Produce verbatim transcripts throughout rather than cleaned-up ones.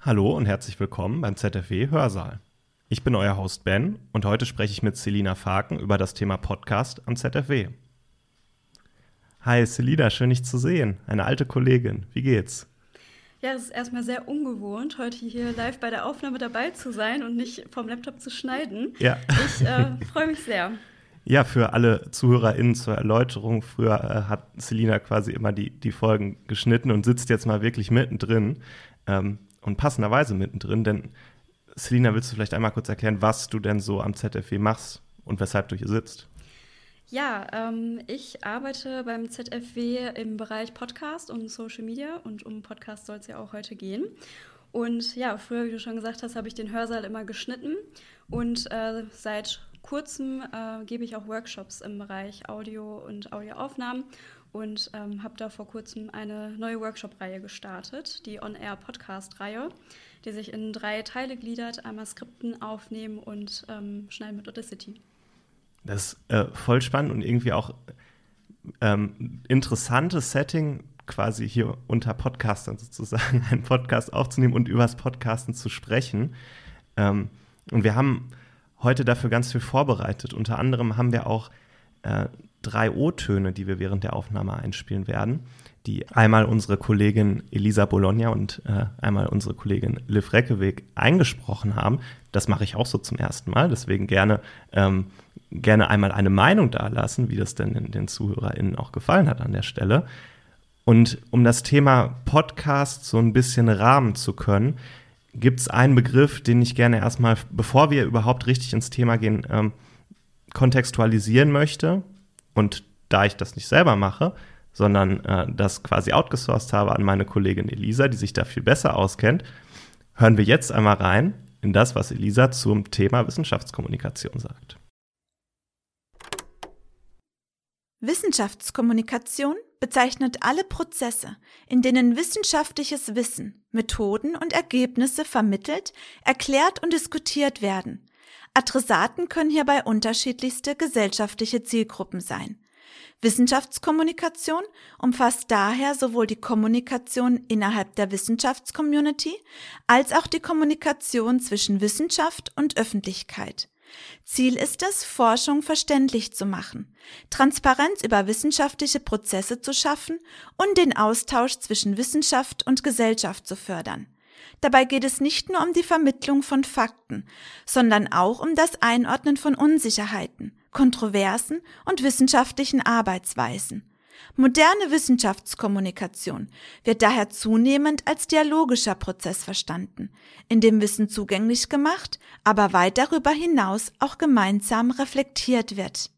Hallo und herzlich willkommen beim Z F W Hörsaal. Ich bin euer Host Ben und heute spreche ich mit Selina Faken über das Thema Podcast am Z F W. Hi Selina, schön dich zu sehen, eine alte Kollegin. Wie geht's? Ja, es ist erstmal sehr ungewohnt, heute hier live bei der Aufnahme dabei zu sein und nicht vom Laptop zu schneiden. Ja. Ich äh, freue mich sehr. Ja, für alle ZuhörerInnen zur Erläuterung, früher äh, hat Selina quasi immer die, die Folgen geschnitten und sitzt jetzt mal wirklich mittendrin ähm, und passenderweise mittendrin, denn Selina, willst du vielleicht einmal kurz erklären, was du denn so am Z F W machst und weshalb du hier sitzt? Ja, ähm, ich arbeite beim Z F W im Bereich Podcast und Social Media und um Podcast soll es ja auch heute gehen. Und ja, früher, wie du schon gesagt hast, habe ich den Hörsaal immer geschnitten und äh, seit kurzem äh, gebe ich auch Workshops im Bereich Audio und Audioaufnahmen und ähm, habe da vor kurzem eine neue Workshop-Reihe gestartet, die On-Air-Podcast-Reihe, die sich in drei Teile gliedert, einmal Skripten, Aufnehmen und ähm, Schneiden mit Audacity. Das ist äh, voll spannend und irgendwie auch ähm, interessantes Setting, quasi hier unter Podcastern sozusagen einen Podcast aufzunehmen und übers Podcasten zu sprechen. Ähm, und wir haben heute dafür ganz viel vorbereitet. Unter anderem haben wir auch äh, drei O-Töne, die wir während der Aufnahme einspielen werden, die einmal unsere Kollegin Elisa Bologna und äh, einmal unsere Kollegin Liv Reckeweg eingesprochen haben. Das mache ich auch so zum ersten Mal, deswegen gerne, ähm, gerne einmal eine Meinung dalassen, wie das denn den, den ZuhörerInnen auch gefallen hat an der Stelle. Und um das Thema Podcast so ein bisschen rahmen zu können, gibt es einen Begriff, den ich gerne erstmal, bevor wir überhaupt richtig ins Thema gehen, ähm, kontextualisieren möchte. Und da ich das nicht selber mache, sondern äh, das quasi outgesourced habe an meine Kollegin Elisa, die sich da viel besser auskennt, hören wir jetzt einmal rein in das, was Elisa zum Thema Wissenschaftskommunikation sagt. Wissenschaftskommunikation bezeichnet alle Prozesse, in denen wissenschaftliches Wissen, Methoden und Ergebnisse vermittelt, erklärt und diskutiert werden. Adressaten können hierbei unterschiedlichste gesellschaftliche Zielgruppen sein. Wissenschaftskommunikation umfasst daher sowohl die Kommunikation innerhalb der Wissenschaftscommunity als auch die Kommunikation zwischen Wissenschaft und Öffentlichkeit. Ziel ist es, Forschung verständlich zu machen, Transparenz über wissenschaftliche Prozesse zu schaffen und den Austausch zwischen Wissenschaft und Gesellschaft zu fördern. Dabei geht es nicht nur um die Vermittlung von Fakten, sondern auch um das Einordnen von Unsicherheiten, Kontroversen und wissenschaftlichen Arbeitsweisen. Moderne Wissenschaftskommunikation wird daher zunehmend als dialogischer Prozess verstanden, in dem Wissen zugänglich gemacht, aber weit darüber hinaus auch gemeinsam reflektiert wird.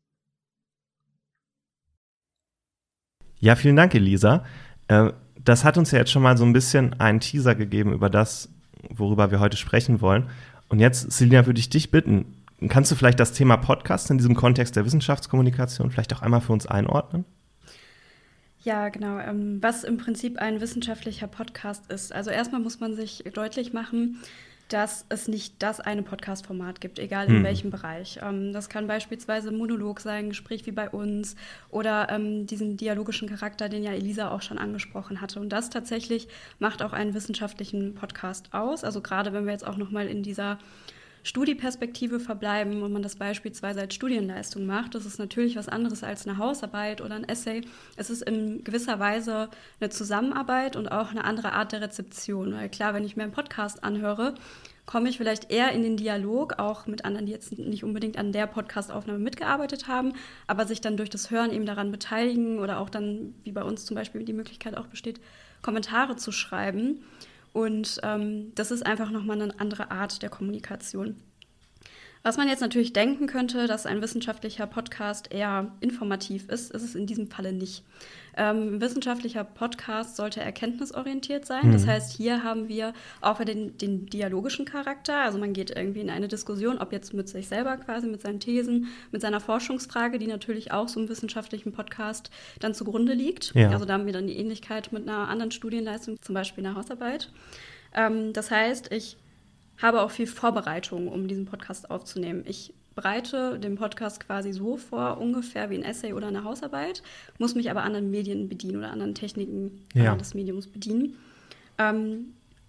Ja, vielen Dank, Elisa. Äh, das hat uns ja jetzt schon mal so ein bisschen einen Teaser gegeben über das, worüber wir heute sprechen wollen. Und jetzt, Selina, würde ich dich bitten, kannst du vielleicht das Thema Podcast in diesem Kontext der Wissenschaftskommunikation vielleicht auch einmal für uns einordnen? Ja, genau. Ähm, was im Prinzip ein wissenschaftlicher Podcast ist. Also erstmal muss man sich deutlich machen, dass es nicht das eine Podcast-Format gibt, egal in hm. welchem Bereich. Ähm, das kann beispielsweise ein Monolog sein, ein Gespräch wie bei uns oder ähm, diesen dialogischen Charakter, den ja Elisa auch schon angesprochen hatte. Und das tatsächlich macht auch einen wissenschaftlichen Podcast aus. Also gerade wenn wir jetzt auch nochmal in dieser Studieperspektive verbleiben und man das beispielsweise als Studienleistung macht, das ist natürlich was anderes als eine Hausarbeit oder ein Essay. Es ist in gewisser Weise eine Zusammenarbeit und auch eine andere Art der Rezeption. Weil klar, wenn ich mir einen Podcast anhöre, komme ich vielleicht eher in den Dialog, auch mit anderen, die jetzt nicht unbedingt an der Podcast-Aufnahme mitgearbeitet haben, aber sich dann durch das Hören eben daran beteiligen oder auch dann, wie bei uns zum Beispiel, die Möglichkeit auch besteht, Kommentare zu schreiben. Und ähm, das ist einfach nochmal eine andere Art der Kommunikation. Was man jetzt natürlich denken könnte, dass ein wissenschaftlicher Podcast eher informativ ist, ist es in diesem Falle nicht. Ähm, ein wissenschaftlicher Podcast sollte erkenntnisorientiert sein. Mhm. Das heißt, hier haben wir auch den, den dialogischen Charakter. Also man geht irgendwie in eine Diskussion, ob jetzt mit sich selber quasi, mit seinen Thesen, mit seiner Forschungsfrage, die natürlich auch so einem wissenschaftlichen Podcast dann zugrunde liegt. Ja. Also da haben wir dann die Ähnlichkeit mit einer anderen Studienleistung, zum Beispiel einer Hausarbeit. Ähm, das heißt, ich habe auch viel Vorbereitung, um diesen Podcast aufzunehmen. Ich bereite den Podcast quasi so vor, ungefähr wie ein Essay oder eine Hausarbeit, muss mich aber anderen Medien bedienen oder anderen Techniken ja. des Mediums bedienen. Ähm,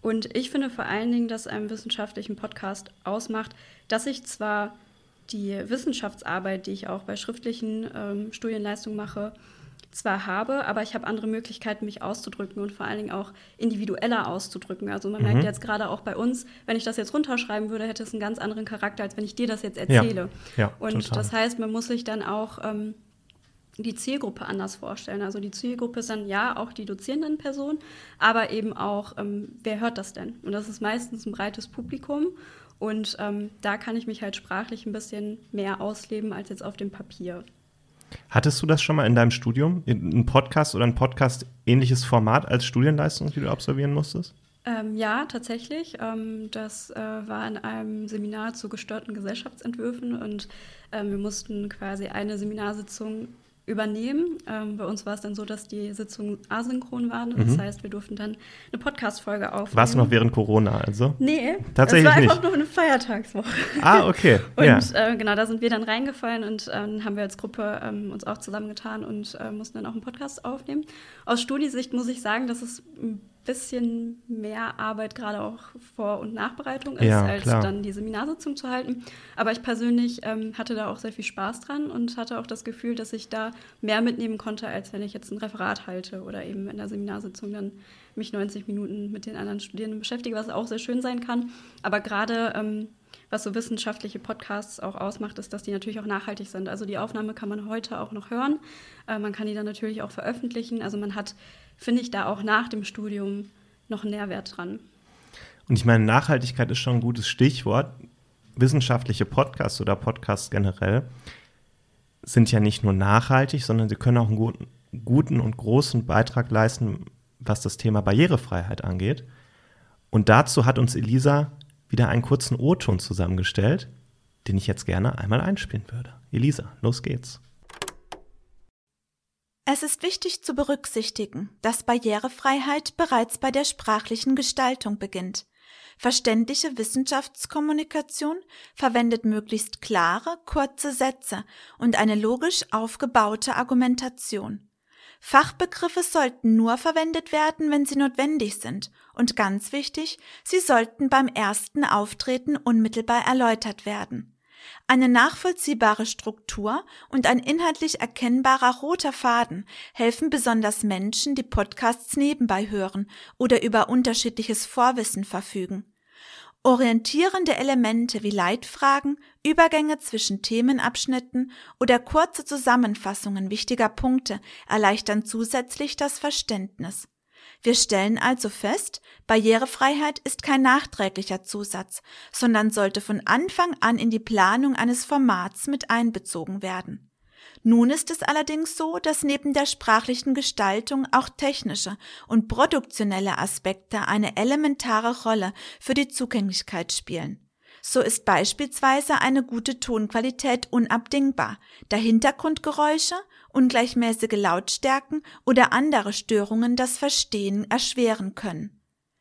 Und ich finde vor allen Dingen, dass einem wissenschaftlichen Podcast ausmacht, dass ich zwar die Wissenschaftsarbeit, die ich auch bei schriftlichen ähm, Studienleistungen mache, zwar habe, aber ich habe andere Möglichkeiten, mich auszudrücken und vor allen Dingen auch individueller auszudrücken. Also man mhm. merkt jetzt gerade auch bei uns, wenn ich das jetzt runterschreiben würde, hätte es einen ganz anderen Charakter, als wenn ich dir das jetzt erzähle. Ja, ja, und total. Das heißt, man muss sich dann auch ähm, die Zielgruppe anders vorstellen. Also die Zielgruppe ist dann ja auch die dozierenden Personen, aber eben auch, ähm, wer hört das denn? Und das ist meistens ein breites Publikum. Und ähm, da kann ich mich halt sprachlich ein bisschen mehr ausleben als jetzt auf dem Papier. Hattest du das schon mal in deinem Studium? Ein Podcast oder ein Podcast-ähnliches Format als Studienleistung, die du absolvieren musstest? Ähm, ja, tatsächlich. Ähm, das äh, war in einem Seminar zu gestörten Gesellschaftsentwürfen und ähm, wir mussten quasi eine Seminarsitzung übernehmen. Ähm, bei uns war es dann so, dass die Sitzungen asynchron waren. Mhm. Das heißt, wir durften dann eine Podcast-Folge aufnehmen. Warst du noch während Corona also? Nee, tatsächlich es war nicht. einfach nur eine Feiertagswoche. Ah, okay. Und ja. äh, genau, da sind wir dann reingefallen und ähm, haben wir als Gruppe ähm, uns auch zusammengetan und äh, mussten dann auch einen Podcast aufnehmen. Aus Studiesicht muss ich sagen, dass es ein bisschen mehr Arbeit gerade auch Vor- und Nachbereitung ist, ja, als klar. dann die Seminarsitzung zu halten. Aber ich persönlich ähm, hatte da auch sehr viel Spaß dran und hatte auch das Gefühl, dass ich da mehr mitnehmen konnte, als wenn ich jetzt ein Referat halte oder eben in der Seminarsitzung dann mich neunzig Minuten mit den anderen Studierenden beschäftige, was auch sehr schön sein kann. Aber gerade ähm, was so wissenschaftliche Podcasts auch ausmacht, ist, dass die natürlich auch nachhaltig sind. Also die Aufnahme kann man heute auch noch hören. Äh, man kann die dann natürlich auch veröffentlichen. Also man hat, finde ich, da auch nach dem Studium noch einen Nährwert dran. Und ich meine, Nachhaltigkeit ist schon ein gutes Stichwort. Wissenschaftliche Podcasts oder Podcasts generell sind ja nicht nur nachhaltig, sondern sie können auch einen guten, guten und großen Beitrag leisten, was das Thema Barrierefreiheit angeht. Und dazu hat uns Elisa wieder einen kurzen O-Ton zusammengestellt, den ich jetzt gerne einmal einspielen würde. Elisa, los geht's. Es ist wichtig zu berücksichtigen, dass Barrierefreiheit bereits bei der sprachlichen Gestaltung beginnt. Verständliche Wissenschaftskommunikation verwendet möglichst klare, kurze Sätze und eine logisch aufgebaute Argumentation. Fachbegriffe sollten nur verwendet werden, wenn sie notwendig sind, und ganz wichtig, sie sollten beim ersten Auftreten unmittelbar erläutert werden. Eine nachvollziehbare Struktur und ein inhaltlich erkennbarer roter Faden helfen besonders Menschen, die Podcasts nebenbei hören oder über unterschiedliches Vorwissen verfügen. Orientierende Elemente wie Leitfragen, Übergänge zwischen Themenabschnitten oder kurze Zusammenfassungen wichtiger Punkte erleichtern zusätzlich das Verständnis. Wir stellen also fest, Barrierefreiheit ist kein nachträglicher Zusatz, sondern sollte von Anfang an in die Planung eines Formats mit einbezogen werden. Nun ist es allerdings so, dass neben der sprachlichen Gestaltung auch technische und produktionelle Aspekte eine elementare Rolle für die Zugänglichkeit spielen. So ist beispielsweise eine gute Tonqualität unabdingbar, da Hintergrundgeräusche, ungleichmäßige Lautstärken oder andere Störungen das Verstehen erschweren können.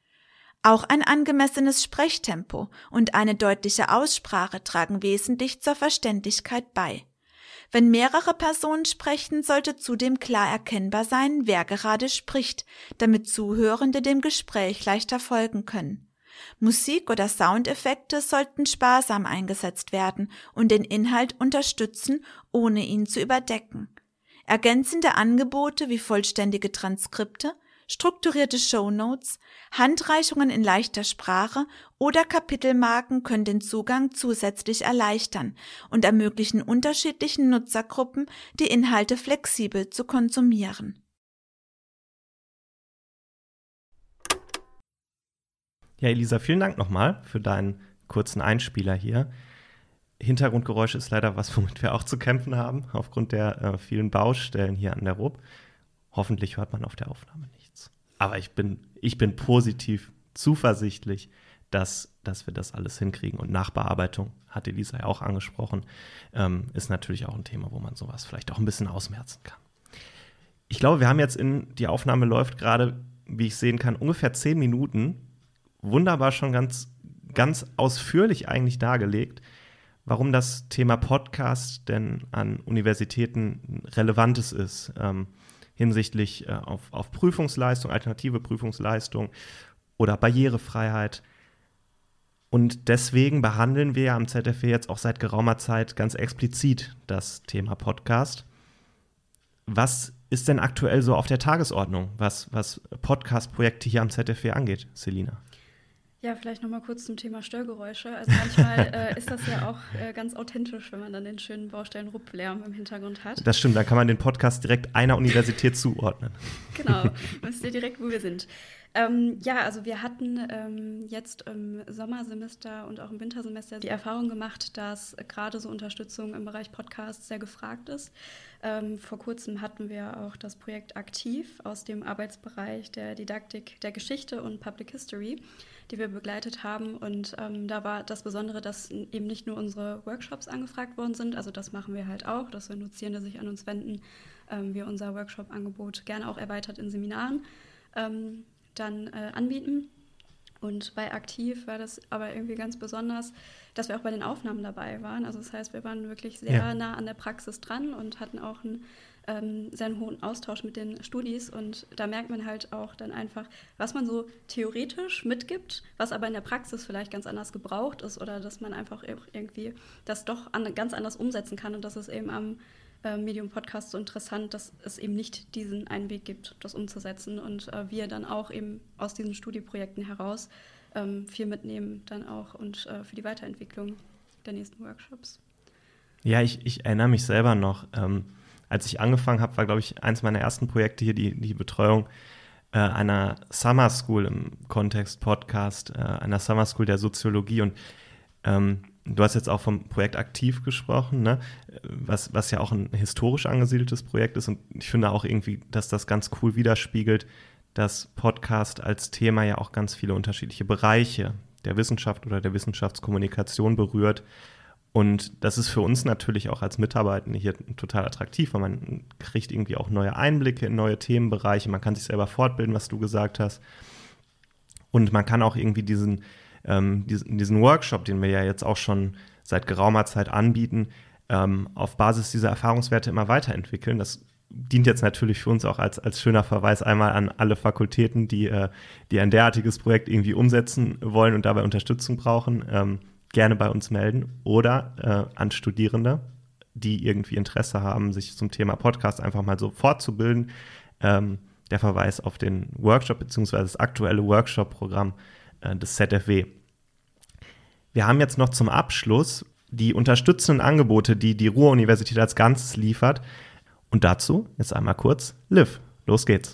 Auch ein angemessenes Sprechtempo und eine deutliche Aussprache tragen wesentlich zur Verständlichkeit bei. Wenn mehrere Personen sprechen, sollte zudem klar erkennbar sein, wer gerade spricht, damit Zuhörende dem Gespräch leichter folgen können. Musik oder Soundeffekte sollten sparsam eingesetzt werden und den Inhalt unterstützen, ohne ihn zu überdecken. Ergänzende Angebote wie vollständige Transkripte, strukturierte Shownotes, Handreichungen in leichter Sprache oder Kapitelmarken können den Zugang zusätzlich erleichtern und ermöglichen unterschiedlichen Nutzergruppen, die Inhalte flexibel zu konsumieren. Ja, Elisa, vielen Dank nochmal für deinen kurzen Einspieler hier. Hintergrundgeräusche ist leider was, womit wir auch zu kämpfen haben, aufgrund der äh, vielen Baustellen hier an der R U B. Hoffentlich hört man auf der Aufnahme nichts. Aber ich bin, ich bin positiv zuversichtlich, dass, dass wir das alles hinkriegen. Und Nachbearbeitung, hat Elisa ja auch angesprochen, ähm, ist natürlich auch ein Thema, wo man sowas vielleicht auch ein bisschen ausmerzen kann. Ich glaube, wir haben jetzt in, die Aufnahme läuft gerade, wie ich sehen kann, ungefähr zehn Minuten. Wunderbar schon ganz, ganz ausführlich eigentlich dargelegt, warum das Thema Podcast denn an Universitäten Relevantes ist, ähm, hinsichtlich äh, auf, auf Prüfungsleistung, alternative Prüfungsleistung oder Barrierefreiheit. Und deswegen behandeln wir ja am Z F W jetzt auch seit geraumer Zeit ganz explizit das Thema Podcast. Was ist denn aktuell so auf der Tagesordnung, was, was Podcast-Projekte hier am Z F W angeht, Selina? Ja, vielleicht noch mal kurz zum Thema Störgeräusche. Also manchmal äh, ist das ja auch äh, ganz authentisch, wenn man dann den schönen Baustellen-Rupplärm im Hintergrund hat. Das stimmt, dann kann man den Podcast direkt einer Universität zuordnen. Genau, wisst ihr direkt, wo wir sind. Ähm, ja, also wir hatten ähm, jetzt im Sommersemester und auch im Wintersemester die Erfahrung gemacht, dass gerade so Unterstützung im Bereich Podcast sehr gefragt ist. Ähm, vor kurzem hatten wir auch das Projekt Aktiv aus dem Arbeitsbereich der Didaktik der Geschichte und Public History, die wir begleitet haben. Und ähm, da war das Besondere, dass eben nicht nur unsere Workshops angefragt worden sind, also das machen wir halt auch, dass wenn Dozierende sich an uns wenden, ähm, wir unser Workshop-Angebot gerne auch erweitert in Seminaren ähm, dann äh, anbieten. Und bei Aktiv war das aber irgendwie ganz besonders, dass wir auch bei den Aufnahmen dabei waren. Also das heißt, wir waren wirklich sehr ja. nah an der Praxis dran und hatten auch einen ähm, sehr hohen Austausch mit den Studis. Und da merkt man halt auch dann einfach, was man so theoretisch mitgibt, was aber in der Praxis vielleicht ganz anders gebraucht ist oder dass man einfach irgendwie das doch an, ganz anders umsetzen kann. Und das ist eben am Medium Podcast so interessant, dass es eben nicht diesen einen Weg gibt, das umzusetzen und äh, wir dann auch eben aus diesen Studieprojekten heraus ähm, viel mitnehmen dann auch und äh, für die Weiterentwicklung der nächsten Workshops. Ja, ich, ich erinnere mich selber noch, ähm, als ich angefangen habe, war, glaube ich, eins meiner ersten Projekte hier die, die Betreuung äh, einer Summer School im Kontext Podcast, äh, einer Summer School der Soziologie und ähm, du hast jetzt auch vom Projekt Aktiv gesprochen, ne? was, was ja auch ein historisch angesiedeltes Projekt ist. Und ich finde auch irgendwie, dass das ganz cool widerspiegelt, dass Podcast als Thema ja auch ganz viele unterschiedliche Bereiche der Wissenschaft oder der Wissenschaftskommunikation berührt. Und das ist für uns natürlich auch als Mitarbeitende hier total attraktiv, weil man kriegt irgendwie auch neue Einblicke in neue Themenbereiche. Man kann sich selber fortbilden, was du gesagt hast. Und man kann auch irgendwie diesen Ähm, diesen, diesen Workshop, den wir ja jetzt auch schon seit geraumer Zeit anbieten, ähm, auf Basis dieser Erfahrungswerte immer weiterentwickeln. Das dient jetzt natürlich für uns auch als, als schöner Verweis einmal an alle Fakultäten, die, äh, die ein derartiges Projekt irgendwie umsetzen wollen und dabei Unterstützung brauchen, ähm, gerne bei uns melden oder äh, an Studierende, die irgendwie Interesse haben, sich zum Thema Podcast einfach mal so fortzubilden. Ähm, der Verweis auf den Workshop bzw. das aktuelle Workshop-Programm des Z F W. Wir haben jetzt noch zum Abschluss die unterstützenden Angebote, die die Ruhr-Universität als Ganzes liefert. Und dazu jetzt einmal kurz Liv. Los geht's.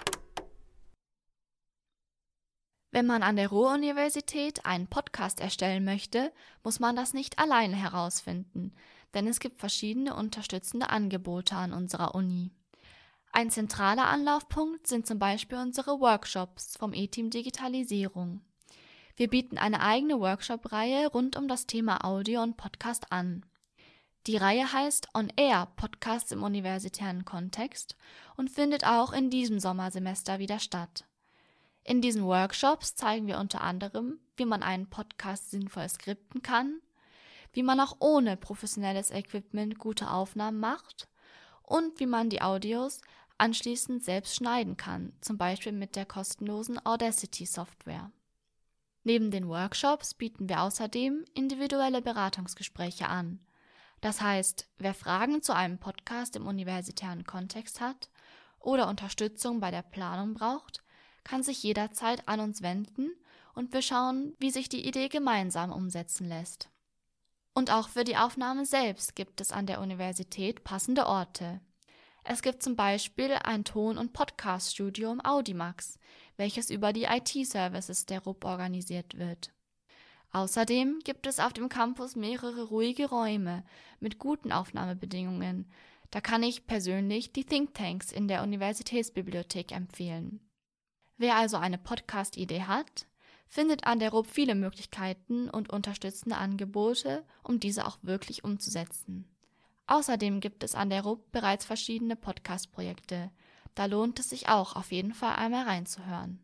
Wenn man an der Ruhr-Universität einen Podcast erstellen möchte, muss man das nicht alleine herausfinden, denn es gibt verschiedene unterstützende Angebote an unserer Uni. Ein zentraler Anlaufpunkt sind zum Beispiel unsere Workshops vom E-Team Digitalisierung. Wir bieten eine eigene Workshop-Reihe rund um das Thema Audio und Podcast an. Die Reihe heißt On Air – Podcasts im universitären Kontext und findet auch in diesem Sommersemester wieder statt. In diesen Workshops zeigen wir unter anderem, wie man einen Podcast sinnvoll skripten kann, wie man auch ohne professionelles Equipment gute Aufnahmen macht und wie man die Audios anschließend selbst schneiden kann, zum Beispiel mit der kostenlosen Audacity-Software. Neben den Workshops bieten wir außerdem individuelle Beratungsgespräche an. Das heißt, wer Fragen zu einem Podcast im universitären Kontext hat oder Unterstützung bei der Planung braucht, kann sich jederzeit an uns wenden und wir schauen, wie sich die Idee gemeinsam umsetzen lässt. Und auch für die Aufnahme selbst gibt es an der Universität passende Orte. Es gibt zum Beispiel ein Ton- und Podcast-Studio im Audimax, welches über die I T-Services der R U B organisiert wird. Außerdem gibt es auf dem Campus mehrere ruhige Räume mit guten Aufnahmebedingungen. Da kann ich persönlich die Thinktanks in der Universitätsbibliothek empfehlen. Wer also eine Podcast-Idee hat, findet an der R U B viele Möglichkeiten und unterstützende Angebote, um diese auch wirklich umzusetzen. Außerdem gibt es an der R U B bereits verschiedene Podcast-Projekte. Da lohnt es sich auch, auf jeden Fall einmal reinzuhören.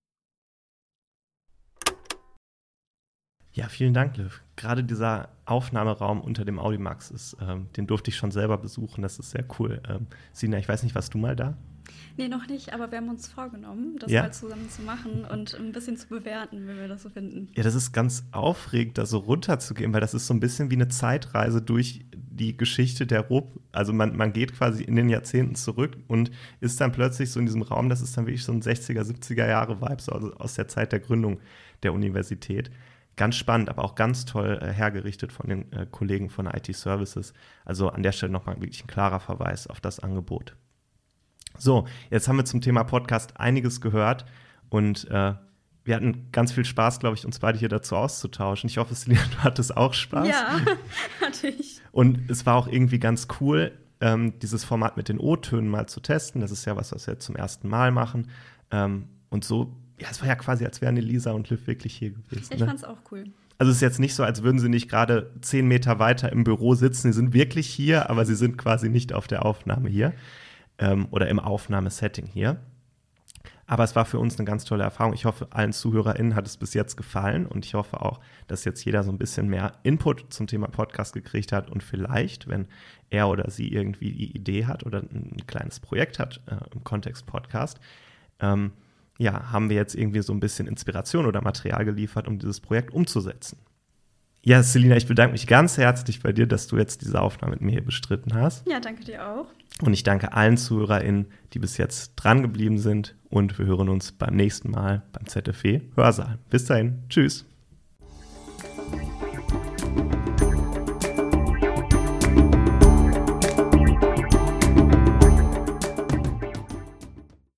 Ja, vielen Dank, Liv. Gerade dieser Aufnahmeraum unter dem Audimax, ist, ähm, den durfte ich schon selber besuchen. Das ist sehr cool. Ähm, Sina, ich weiß nicht, warst du mal da? Nee, noch nicht, aber wir haben uns vorgenommen, das ja. mal zusammen zu machen und ein bisschen zu bewerten, wie wir das so finden. Ja, das ist ganz aufregend, da so runterzugehen, weil das ist so ein bisschen wie eine Zeitreise durch die Geschichte der R O P. Also man, man geht quasi in den Jahrzehnten zurück und ist dann plötzlich so in diesem Raum, das ist dann wirklich so ein sechziger, siebziger Jahre Vibe, so also aus der Zeit der Gründung der Universität. Ganz spannend, aber auch ganz toll äh, hergerichtet von den äh, Kollegen von I T Services. Also an der Stelle nochmal wirklich ein klarer Verweis auf das Angebot. So, jetzt haben wir zum Thema Podcast einiges gehört und äh, wir hatten ganz viel Spaß, glaube ich, uns beide hier dazu auszutauschen. Ich hoffe, Selina, du hattest auch Spaß. Ja, hatte ich. Und es war auch irgendwie ganz cool, ähm, dieses Format mit den O-Tönen mal zu testen. Das ist ja was, was wir jetzt zum ersten Mal machen. Ähm, und so, ja, es war ja quasi, als wären Elisa und Liv wirklich hier gewesen. Ich ne? fand's auch cool. Also es ist jetzt nicht so, als würden sie nicht gerade zehn Meter weiter im Büro sitzen. Sie sind wirklich hier, aber sie sind quasi nicht auf der Aufnahme hier. Ähm, oder im Aufnahmesetting hier. Aber es war für uns eine ganz tolle Erfahrung. Ich hoffe, allen ZuhörerInnen hat es bis jetzt gefallen und ich hoffe auch, dass jetzt jeder so ein bisschen mehr Input zum Thema Podcast gekriegt hat und vielleicht, wenn er oder sie irgendwie die Idee hat oder ein kleines Projekt hat äh, im Kontext Podcast, ähm, ja, haben wir jetzt irgendwie so ein bisschen Inspiration oder Material geliefert, um dieses Projekt umzusetzen. Ja, Selina, ich bedanke mich ganz herzlich bei dir, dass du jetzt diese Aufnahme mit mir hier bestritten hast. Ja, danke dir auch. Und ich danke allen ZuhörerInnen, die bis jetzt dran geblieben sind. Und wir hören uns beim nächsten Mal beim Z F W Hörsaal. Bis dahin. Tschüss.